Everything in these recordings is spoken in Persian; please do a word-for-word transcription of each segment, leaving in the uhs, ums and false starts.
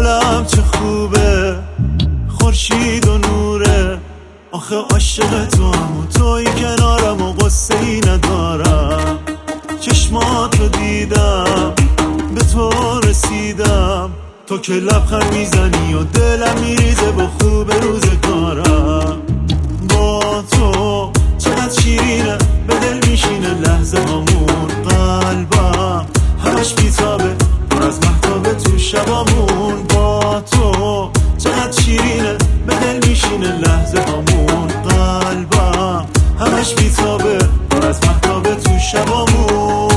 حالم چه خوبه، خورشید و نوره. آخه عاشق تو هم و توی کنارم و غصه ای ندارم. چشماتو دیدم به تو رسیدم، تو که لبخند میزنی و دلم میریزه با خوب روزگارم. با تو چقدر شیرینه، به دل میشینه لحظه هامون. قلبم همش بیتابه، پر از مهتابه تو شبامون. با تو چقدر شیرینه، به دل میشینه لحظه هامون. قلبم همش بیتابه، پر از مهتابه تو شبامون.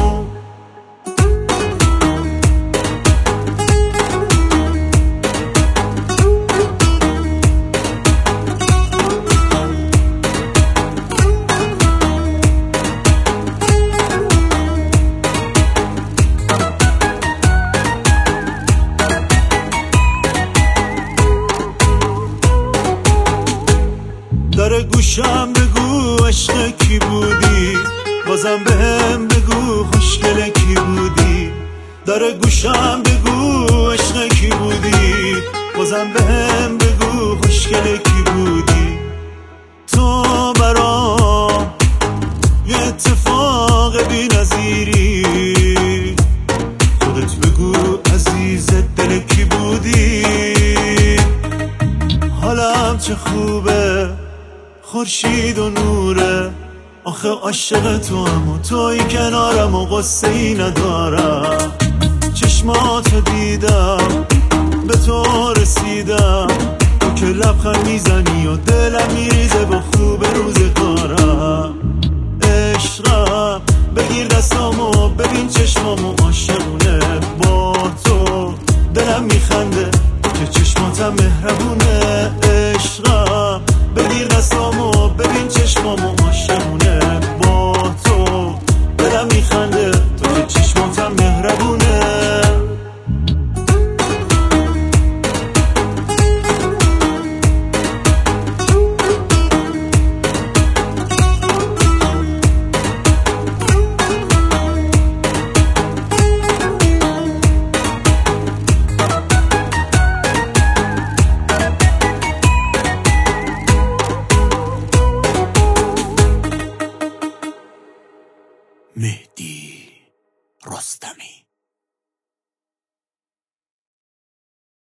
داره گوشم بگو عشق کی بودی، بازم بهم بگو خوشگل کی بودی. داره گوشم بگو عشق کی بودی، بازم بهم بگو خوشگل کی بودی. تو برام یه اتفاق بی نظیری، خودت بگو عزیز دل کی بودی. حالم چه خوبه، خورشید و نوره. آخه عاشق تو هم و توی کنارم و غصه ای ندارم. چشماتو دیدم به تو رسیدم، تو که لبخند میزنی و دلم میریزه با خوب روزگارم. عشقم بگیر دستامو ببین چشمامو عاشقونه. با تو دلم میخنده که چشماتم مهربونه.